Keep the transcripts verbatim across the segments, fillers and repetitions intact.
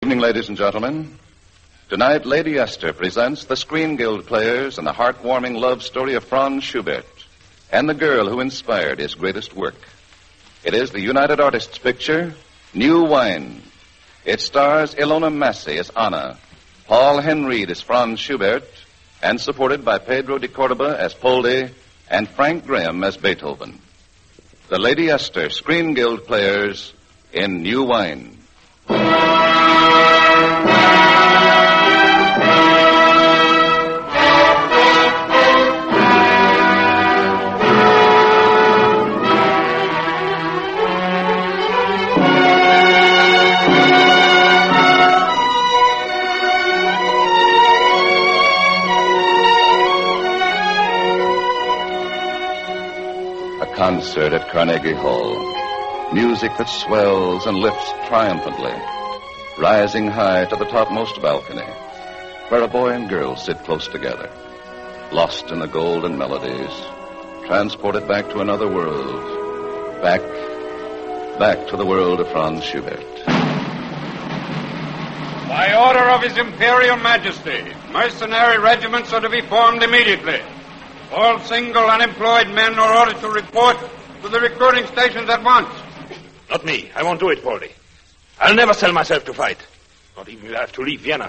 Good evening, ladies and gentlemen. Tonight, Lady Esther presents the Screen Guild players and the heartwarming love story of Franz Schubert and the girl who inspired his greatest work. It is the United Artists picture, New Wine. It stars Ilona Massey as Anna, Paul Henreid as Franz Schubert, and supported by Pedro de Cordoba as Poldi and Frank Graham as Beethoven. The Lady Esther Screen Guild players in New Wine. Concert at Carnegie Hall. Music that swells and lifts triumphantly, rising high to the topmost balcony, where a boy and girl sit close together, lost in the golden melodies, transported back to another world, back, back to the world of Franz Schubert. By order of His Imperial Majesty, mercenary regiments are to be formed immediately. All single unemployed men are ordered to report to the recruiting stations at once. Not me. I won't do it, Poldi. I'll never sell myself to fight. Not even if I have to leave Vienna.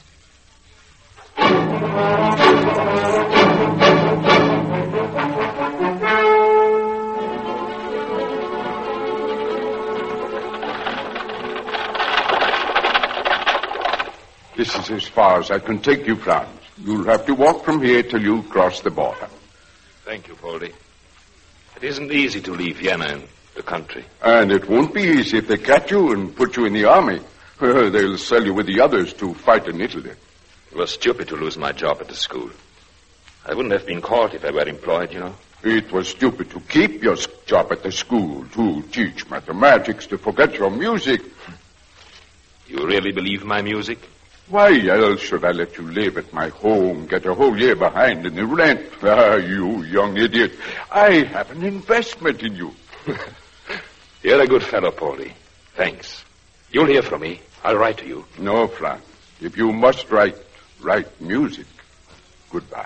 This is as far as I can take you, Franz. You'll have to walk from here till you cross the border. Thank you, Poldi. It isn't easy to leave Vienna and the country. And it won't be easy if they catch you and put you in the army. They'll sell you with the others to fight in Italy. It was stupid to lose my job at the school. I wouldn't have been caught if I were employed, you know. It was stupid to keep your job at the school, to teach mathematics, to forget your music. You really believe my music? Why else should I let you live at my home, get a whole year behind in the rent? Ah, you young idiot. I have an investment in you. You're a good fellow, Poldi. Thanks. You'll hear from me. I'll write to you. No, Franz. If you must write, write music. Goodbye.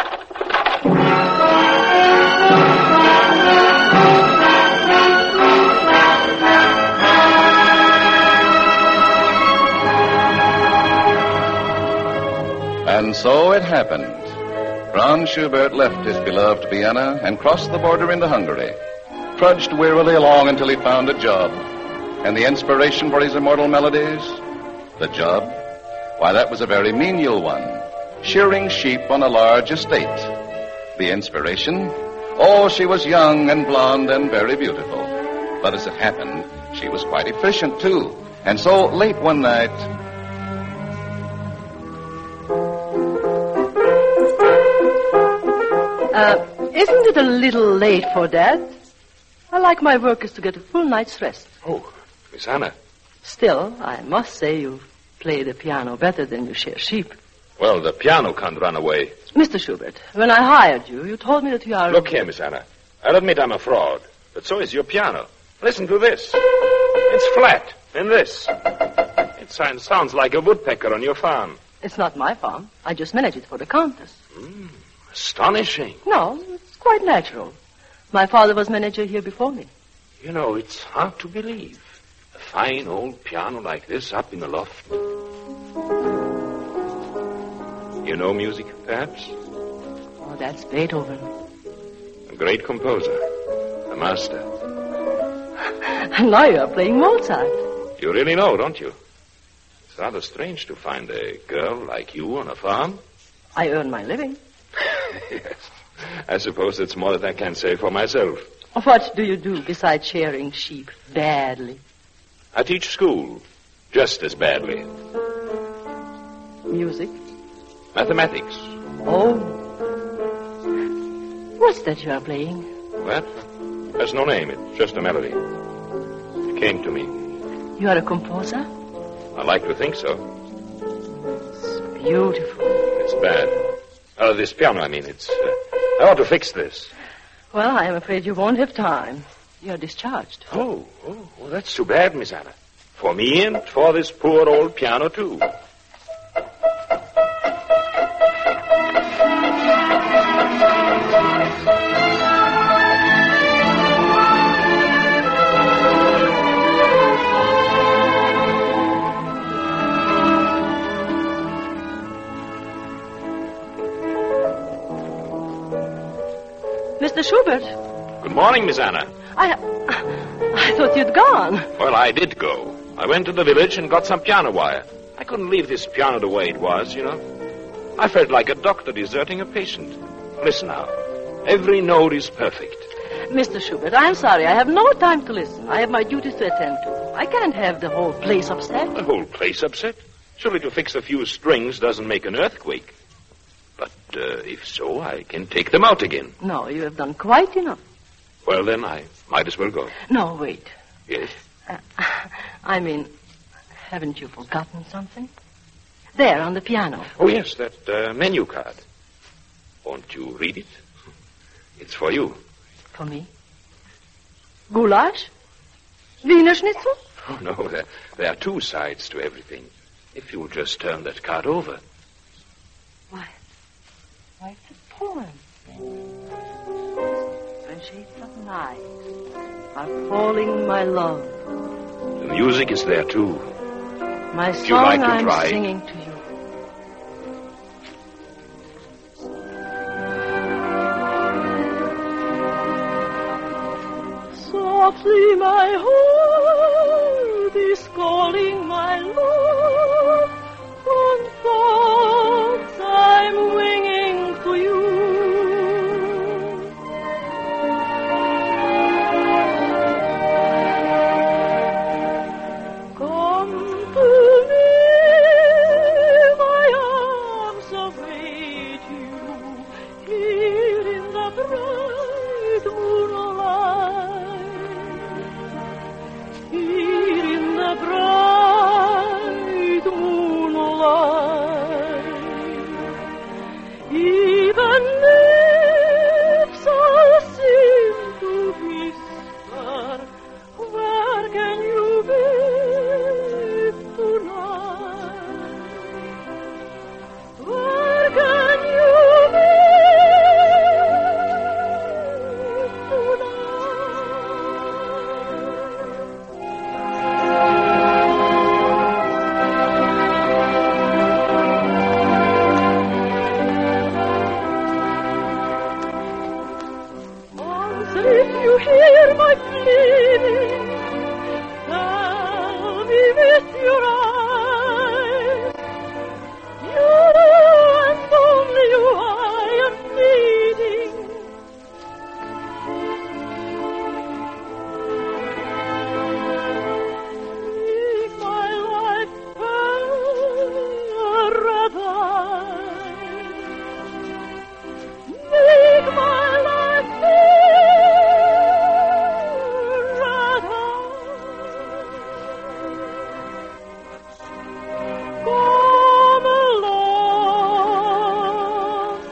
And so it happened. Franz Schubert left his beloved Vienna and crossed the border into Hungary, trudged wearily along until he found a job. And the inspiration for his immortal melodies? The job? Why, that was a very menial one, shearing sheep on a large estate. The inspiration? Oh, she was young and blonde and very beautiful. But as it happened, she was quite efficient, too. And so, late one night... Uh, isn't it a little late for that? I like my workers to get a full night's rest. Oh, Miss Anna. Still, I must say you play the piano better than you shear sheep. Well, the piano can't run away. Mister Schubert, when I hired you, you told me that you are... Look here, Miss Anna. I'll admit I'm a fraud, but so is your piano. Listen to this. It's flat, and this. It sounds, sounds like a woodpecker on your farm. It's not my farm. I just manage it for the Countess. Mm, astonishing. No, it's quite natural. My father was manager here before me. You know, it's hard to believe. A fine old piano like this up in the loft. You know music, perhaps? Oh, that's Beethoven. A great composer. A master. And now you are playing Mozart. You really know, don't you? It's rather strange to find a girl like you on a farm. I earn my living. Yes. I suppose it's more than I can say for myself. What do you do besides shearing sheep badly? I teach school, just as badly. Music? Mathematics. Oh. What's that you are playing? That? There's no name. It's just a melody. It came to me. You are a composer? I like to think so. It's beautiful. It's bad. Uh, this piano, I mean, it's... Uh, I ought to fix this. Well, I am afraid you won't have time. You're discharged. Oh, oh, well, that's too bad, Miss Anna. For me and for this poor old piano, too. Mister Schubert. Good morning, Miss Anna. I... I thought you'd gone. Well, I did go. I went to the village and got some piano wire. I couldn't leave this piano the way it was, you know. I felt like a doctor deserting a patient. Listen now. Every note is perfect. Mister Schubert, I'm sorry. I have no time to listen. I have my duties to attend to. I can't have the whole place upset. The whole place upset? Surely to fix a few strings doesn't make an earthquake. But uh, if so, I can take them out again. No, you have done quite enough. Well, then, I might as well go. No, wait. Yes? Uh, I mean, haven't you forgotten something? There, on the piano. Oh, yes, that uh, menu card. Won't you read it? It's for you. For me? Goulash? Wiener Schnitzel? Oh, no, there, there are two sides to everything. If you'll just turn that card over. Why, why, it's a poem. When shades of night are falling, my love. The music is there, too. My Would you song like to I'm try? singing to you. Softly my heart is calling my love. On thoughts I'm winging to you. Come to me, my arms await you, here in the bright moonlight, here in the bright moonlight. Even if I seem to whisper, where can you be tonight? Where can you be Answer if you hear my pleading. Tell me with your eyes. You and only you I am needing. Make my life paradise. Make my life paradise. Come along,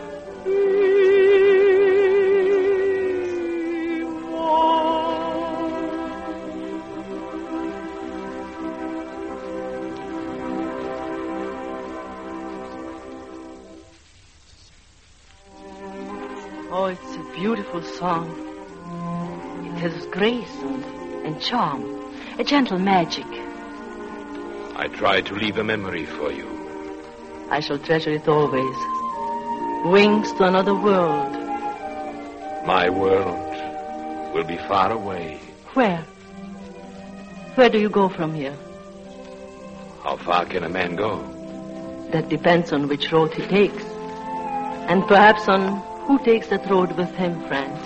Oh, it's a beautiful song. It has grace and, and charm, a gentle magic. I try to leave a memory for you. I shall treasure it always. Wings to another world. My world will be far away. Where? Where do you go from here? How far can a man go? That depends on which road he takes. And perhaps on who takes that road with him, Franz.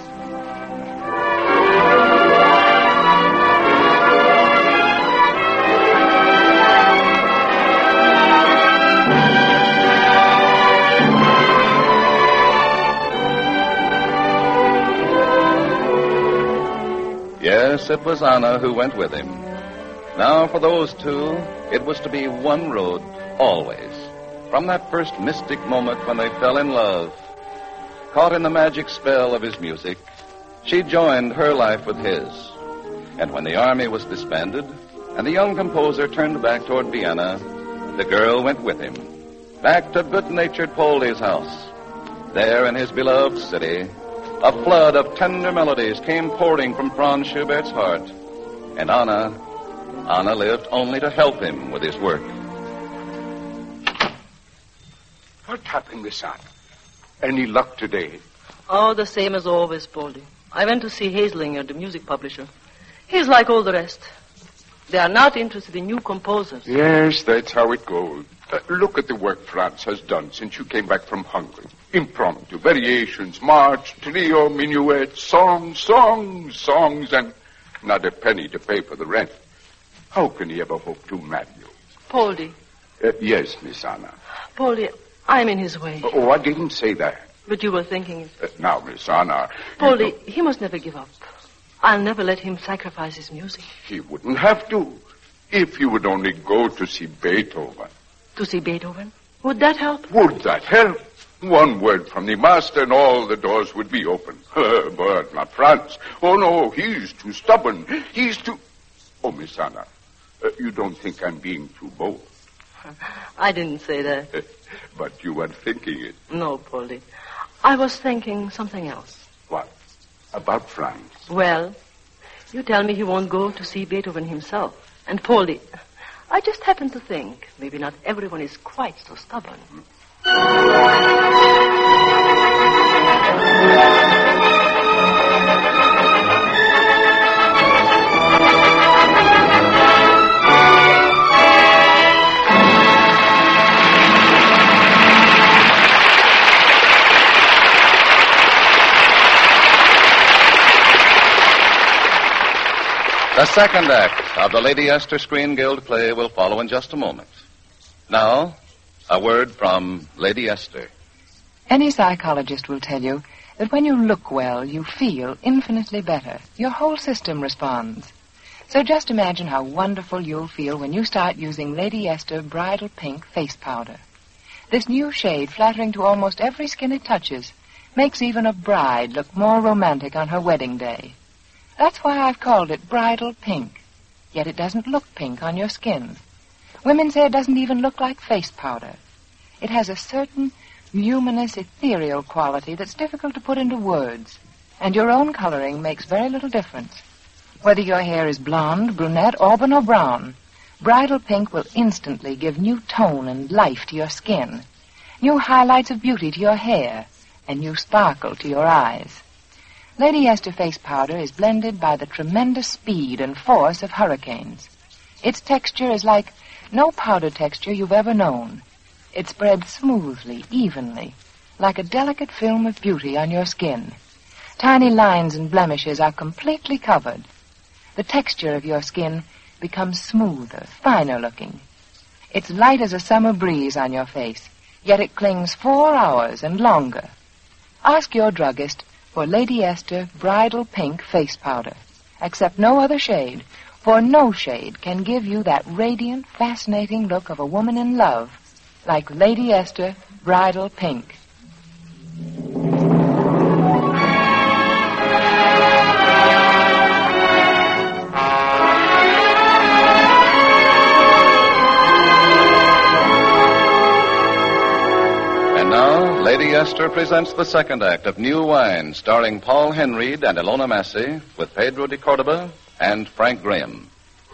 Yes, it was Anna who went with him. Now, for those two, it was to be one road, always. From that first mystic moment when they fell in love, caught in the magic spell of his music, she joined her life with his. And when the army was disbanded, and the young composer turned back toward Vienna. The girl went with him, back to good-natured Poldy's house. There in his beloved city, a flood of tender melodies came pouring from Franz Schubert's heart. And Anna, Anna lived only to help him with his work. What happened, Miss Anna? Any luck today? Oh, the same as always, Poldy. I went to see Haslinger, the music publisher. He's like all the rest. They are not interested in new composers. Yes, that's how it goes. Uh, look at the work Franz has done since you came back from Hungary. Impromptu, variations, march, trio, minuet, songs, songs, songs, and not a penny to pay for the rent. How can he ever hope to marry you? Poldy. Uh, yes, Miss Anna. Poldy, I'm in his way. Oh, I didn't say that. But you were thinking it. Uh, now, Miss Anna... Poldy, know, he must never give up. I'll never let him sacrifice his music. He wouldn't have to. If he would only go to see Beethoven. To see Beethoven? Would that help? Would that help? One word from the master and all the doors would be open. But not Franz. Oh, no, he's too stubborn. He's too... Oh, Miss Anna, uh, you don't think I'm being too bold? I didn't say that. But you were thinking it. No, Poldy. I was thinking something else. What? About Franz? Well, you tell me he won't go to see Beethoven himself. And, Poldy, I just happen to think maybe not everyone is quite so stubborn. The second act of the Lady Esther Screen Guild play will follow in just a moment. Now, a word from Lady Esther. Any psychologist will tell you that when you look well, you feel infinitely better. Your whole system responds. So just imagine how wonderful you'll feel when you start using Lady Esther Bridal Pink Face Powder. This new shade, flattering to almost every skin it touches, makes even a bride look more romantic on her wedding day. That's why I've called it Bridal Pink. Yet it doesn't look pink on your skin. Women say it doesn't even look like face powder. It has a certain luminous, ethereal quality that's difficult to put into words. And your own coloring makes very little difference. Whether your hair is blonde, brunette, auburn, or brown, Bridal Pink will instantly give new tone and life to your skin, new highlights of beauty to your hair, and new sparkle to your eyes. Lady Esther Face Powder is blended by the tremendous speed and force of hurricanes. Its texture is like no powder texture you've ever known. It spreads smoothly, evenly, like a delicate film of beauty on your skin. Tiny lines and blemishes are completely covered. The texture of your skin becomes smoother, finer looking. It's light as a summer breeze on your face, yet it clings four hours and longer. Ask your druggist for Lady Esther Bridal Pink Face Powder. Accept no other shade, for no shade can give you that radiant, fascinating look of a woman in love like Lady Esther Bridal Pink. Lady Esther presents the second act of New Wine, starring Paul Henreid and Ilona Massey, with Pedro de Cordoba and Frank Graham.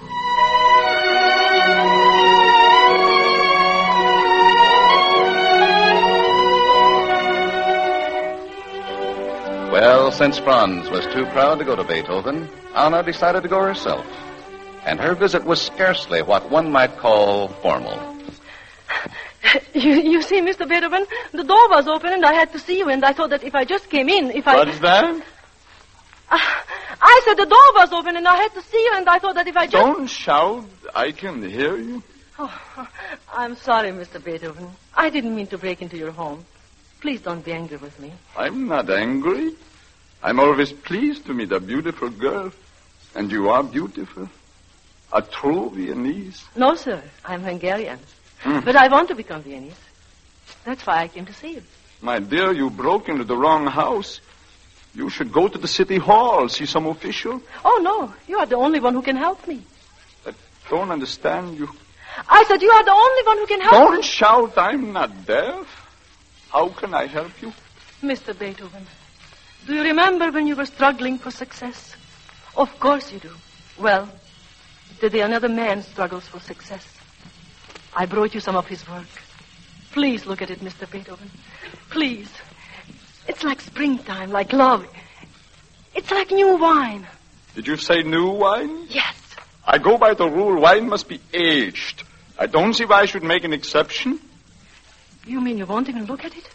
Well, since Franz was too proud to go to Beethoven, Anna decided to go herself. And her visit was scarcely what one might call formal. You, you see, Mister Beethoven, the door was open and I had to see you, and I thought that if I just came in, if I... What is that? Uh, I said the door was open and I had to see you, and I thought that if I just... Don't shout. I can hear you. Oh, I'm sorry, Mister Beethoven. I didn't mean to break into your home. Please don't be angry with me. I'm not angry. I'm always pleased to meet a beautiful girl. And you are beautiful. A true Viennese. No, sir. I'm Hungarian. Mm. But I want to become Viennese. That's why I came to see you. My dear, you broke into the wrong house. You should go to the city hall, see some official. Oh, no. You are the only one who can help me. That don't understand you. I said you are the only one who can help Don't me. shout, I'm not deaf. How can I help you? Mister Beethoven, do you remember when you were struggling for success? Of course you do. Well, today another man struggles for success. I brought you some of his work. Please look at it, Mister Beethoven. Please. It's like springtime, like love. It's like new wine. Did you say new wine? Yes. I go by the rule wine must be aged. I don't see why I should make an exception. You mean you won't even look at it?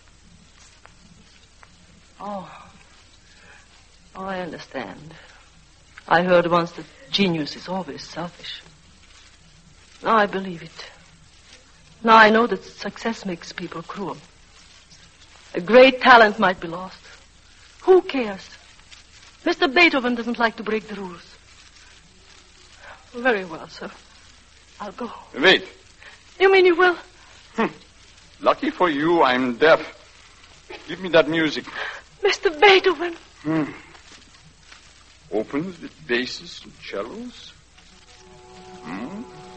Oh. Oh, I understand. I heard once that genius is always selfish. Now I believe it. Now I know that success makes people cruel. A great talent might be lost. Who cares? Mister Beethoven doesn't like to break the rules. Very well, sir. I'll go. Wait. You mean you will? Hm. Lucky for you, I'm deaf. Give me that music. Mister Beethoven. Hmm. Opens with basses and cellos. Hmm.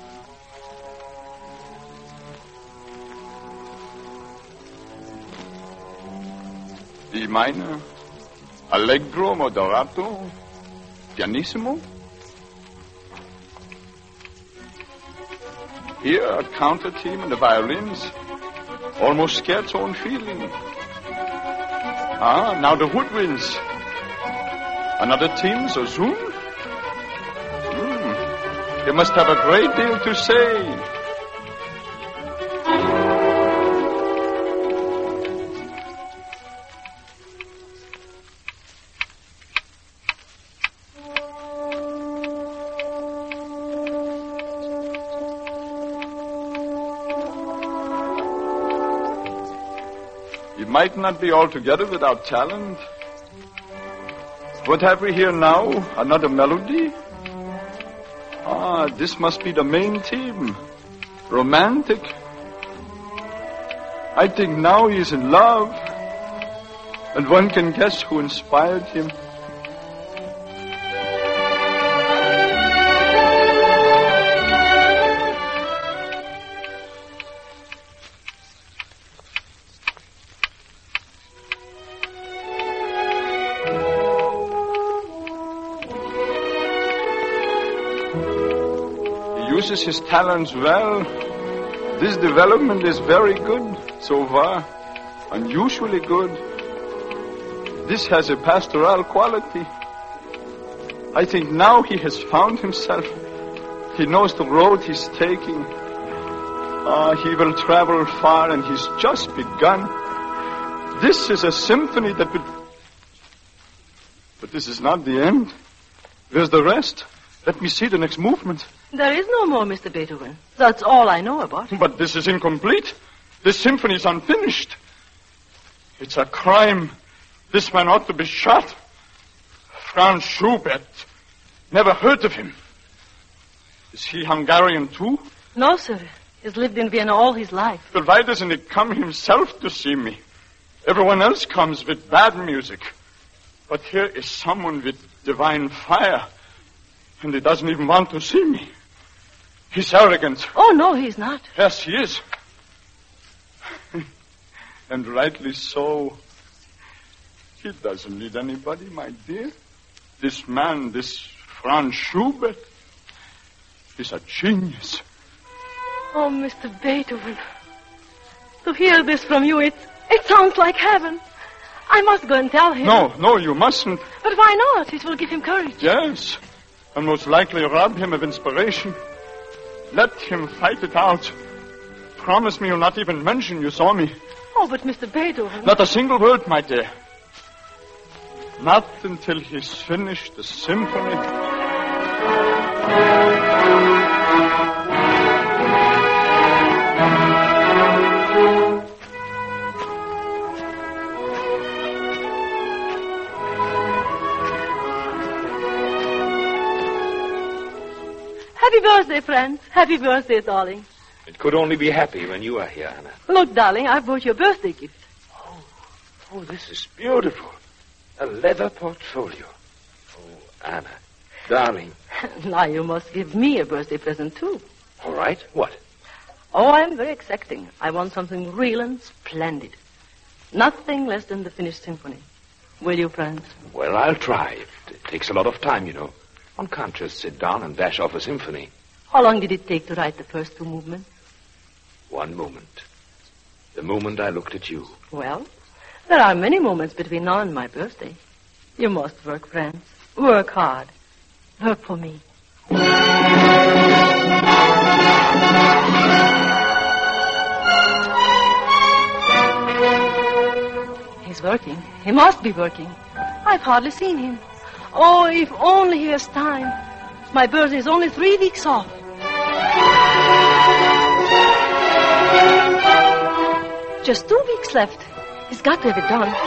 D minor. Allegro moderato. Pianissimo. Here, a counter team and the violins. Almost scherzo and feeling. Ah, now the woodwinds. Another team, Zazun? Hmm. They must have a great deal to say. Might not be altogether without talent. What have we here now? Another melody? Ah, this must be the main theme. Romantic. I think now he is in love. And one can guess who inspired him. Uses his talents well. This development is very good so far. Unusually good. This has a pastoral quality. I think now he has found himself. He knows the road he's taking. Ah, he will travel far and he's just begun. This is a symphony that would... But this is not the end. There's the rest. Let me see the next movement. There is no more, Mister Beethoven. That's all I know about it. But this is incomplete. This symphony is unfinished. It's a crime. This man ought to be shot. Franz Schubert. Never heard of him. Is he Hungarian too? No, sir. He's lived in Vienna all his life. But why doesn't he come himself to see me? Everyone else comes with bad music. But here is someone with divine fire. And he doesn't even want to see me. He's arrogant. Oh, no, he's not. Yes, he is. And rightly so. He doesn't need anybody, my dear. This man, this Franz Schubert, is a genius. Oh, Mister Beethoven. To hear this from you, it, it sounds like heaven. I must go and tell him. No, no, you mustn't. But why not? It will give him courage. Yes. And most likely rob him of inspiration. Let him fight it out. Promise me you'll not even mention you saw me. Oh, but Mister Beethoven... Not a single word, my dear. Not until he's finished the symphony. Happy birthday, friends. Happy birthday, darling. It could only be happy when you are here, Anna. Look, darling, I brought you a birthday gift. Oh, oh, this is beautiful. A leather portfolio. Oh, Anna. Darling. Now you must give me a birthday present, too. All right. What? Oh, I'm very exacting. I want something real and splendid. Nothing less than the finished symphony. Will you, Franz? Well, I'll try. It takes a lot of time, you know. One can't just sit down and dash off a symphony. How long did it take to write the first two movements? One moment. The moment I looked at you. Well, there are many moments between now and my birthday. You must work, Franz. Work hard. Work for me. He's working. He must be working. I've hardly seen him. Oh, if only he has time. My birthday is only three weeks off. Just two weeks left. He's got to have it done.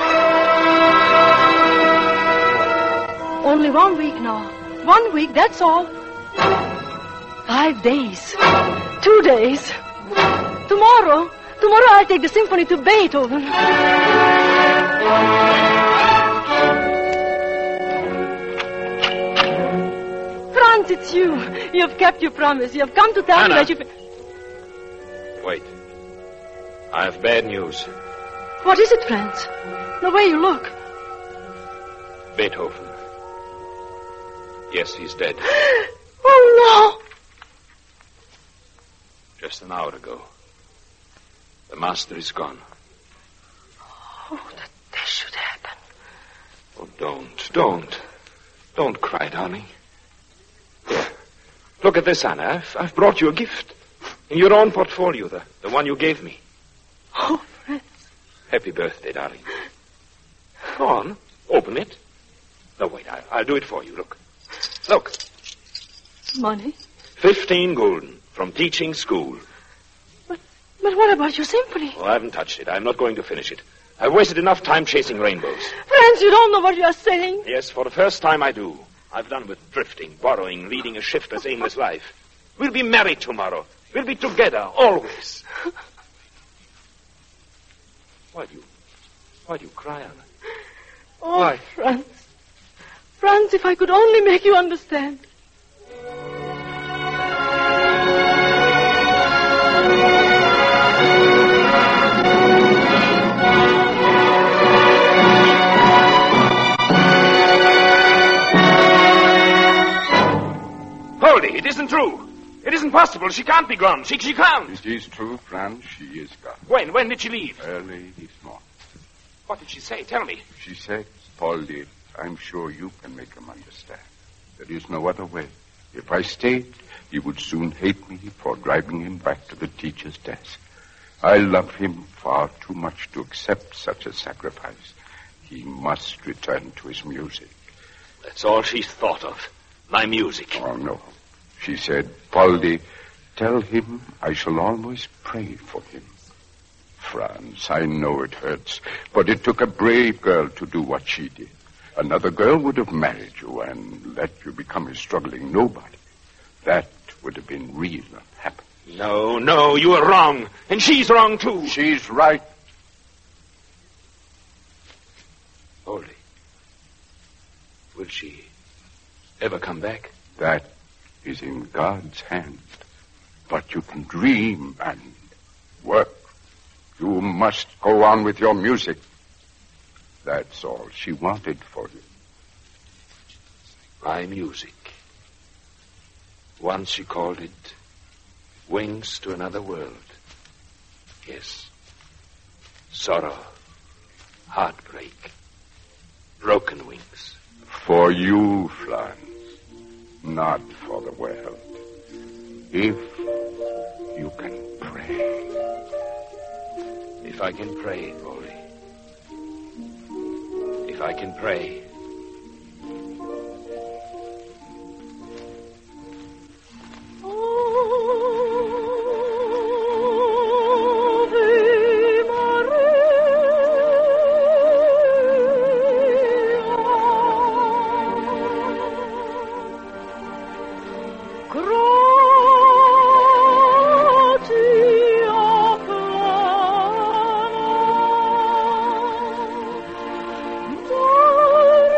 Only one week now. One week, that's all. Five days. Two days. Tomorrow. Tomorrow I'll take the symphony to Beethoven. Franz, it's you. You have kept your promise. You have come to tell Anna. me that you... Wait. I have bad news. What is it, Franz? The way you look. Beethoven. Yes, he's dead. Oh, no. Just an hour ago. The master is gone. Oh, that this should happen. Oh, don't, don't. Don't cry, darling. Here. Look at this, Anna. I've, I've brought you a gift. In your own portfolio, the, the one you gave me. Oh, Franz. Happy birthday, darling. Go on. Open it. No, wait. I, I'll do it for you. Look. Look. Money? Fifteen gulden from teaching school. But, but what about your symphony? Oh, I haven't touched it. I'm not going to finish it. I've wasted enough time chasing rainbows. Franz, you don't know what you are saying. Yes, for the first time I do. I've done with drifting, borrowing, leading a shiftless, aimless life. We'll be married tomorrow. We'll be together, always. Why do you... Why do you cry, Anna? Oh, Why? Franz. Franz, if I could only make you understand. Hold it. It isn't true. It isn't possible. She can't be gone. She, she can't. It is true, Franz. She is gone. When? When did she leave? Early this morning. What did she say? Tell me. She said, Polly, I'm sure you can make him understand. There is no other way. If I stayed, he would soon hate me for driving him back to the teacher's desk. I love him far too much to accept such a sacrifice. He must return to his music. That's all she's thought of. My music. Oh, no. She said, Polly, tell him I shall always pray for him. Franz, I know it hurts, but it took a brave girl to do what she did. Another girl would have married you and let you become a struggling nobody. That would have been real unhappy. No, no, you are wrong. And she's wrong, too. She's right. Polly, will she ever come back? That is in God's hand. But you can dream and work. You must go on with your music. That's all she wanted for you. My music. Once she called it Wings to Another World. Yes. Sorrow, heartbreak, broken wings. For you, Franz, not for the world. If you can pray. If I can pray, Polly. If I can pray. Oh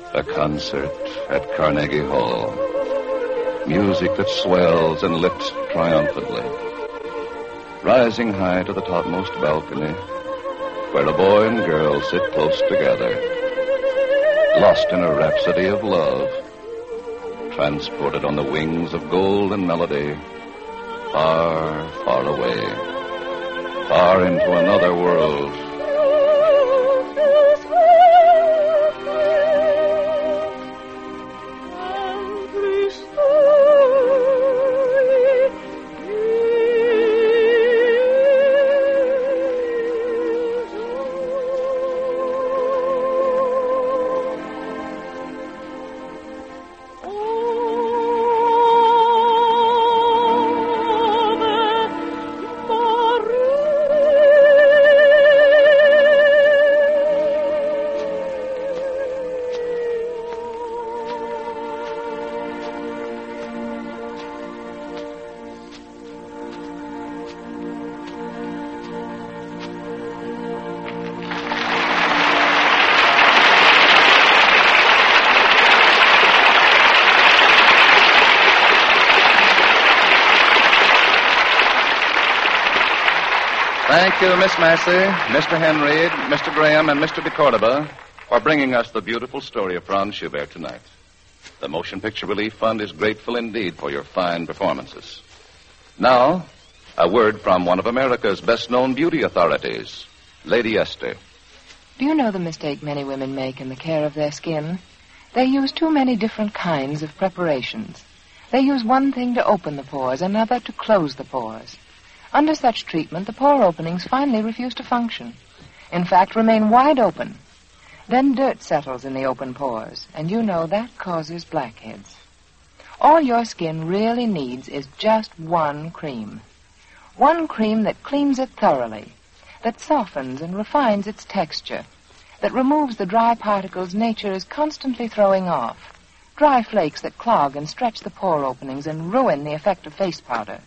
A concert at Carnegie Hall. Music that swells and lifts triumphantly. Rising high to the topmost balcony, where a boy and girl sit close together, lost in a rhapsody of love, transported on the wings of golden melody, far, far away, far into another world. Thank you, Miss Massey, Mister Henry, Mister Graham, and Mister de Cordova for bringing us the beautiful story of Franz Schubert tonight. The Motion Picture Relief Fund is grateful indeed for your fine performances. Now, a word from one of America's best-known beauty authorities, Lady Esther. Do you know the mistake many women make in the care of their skin? They use too many different kinds of preparations. They use one thing to open the pores, another to close the pores. Under such treatment, the pore openings finally refuse to function. In fact, remain wide open. Then dirt settles in the open pores, and you know that causes blackheads. All your skin really needs is just one cream. One cream that cleans it thoroughly, that softens and refines its texture, that removes the dry particles nature is constantly throwing off, dry flakes that clog and stretch the pore openings and ruin the effect of face powder.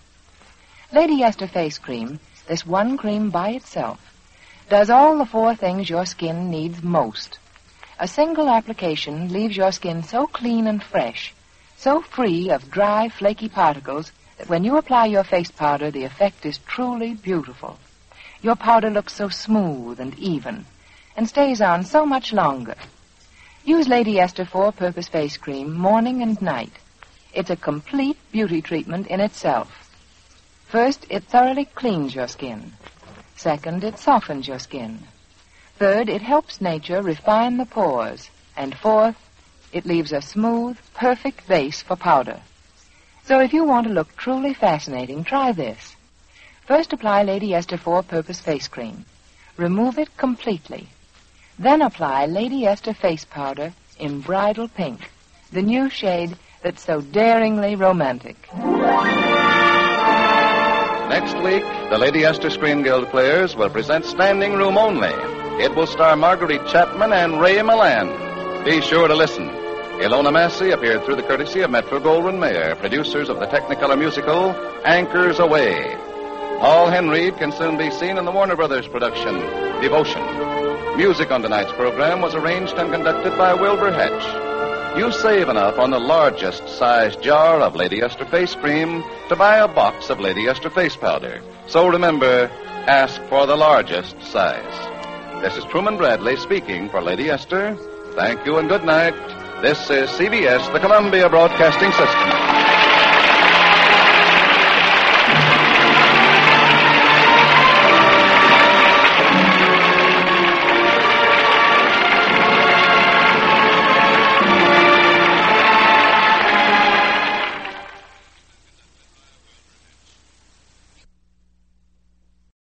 Lady Esther Face Cream, this one cream by itself, does all the four things your skin needs most. A single application leaves your skin so clean and fresh, so free of dry, flaky particles, that when you apply your face powder, the effect is truly beautiful. Your powder looks so smooth and even, and stays on so much longer. Use Lady Esther Four-Purpose Face Cream morning and night. It's a complete beauty treatment in itself. First, it thoroughly cleans your skin. Second, it softens your skin. Third, it helps nature refine the pores. And fourth, it leaves a smooth, perfect base for powder. So if you want to look truly fascinating, try this. First, apply Lady Esther Four-Purpose Face Cream. Remove it completely. Then apply Lady Esther Face Powder in Bridal Pink, the new shade that's so daringly romantic. Next week, the Lady Esther Screen Guild players will present Standing Room Only. It will star Marguerite Chapman and Ray Milland. Be sure to listen. Ilona Massey appeared through the courtesy of Metro-Goldwyn-Mayer, producers of the Technicolor musical Anchors Aweigh. Paul Henreid can soon be seen in the Warner Brothers production, Devotion. Music on tonight's program was arranged and conducted by Wilbur Hatch. You save enough on the largest size jar of Lady Esther Face Cream to buy a box of Lady Esther Face Powder. So remember, ask for the largest size. This is Truman Bradley speaking for Lady Esther. Thank you and good night. This is C B S, the Columbia Broadcasting System.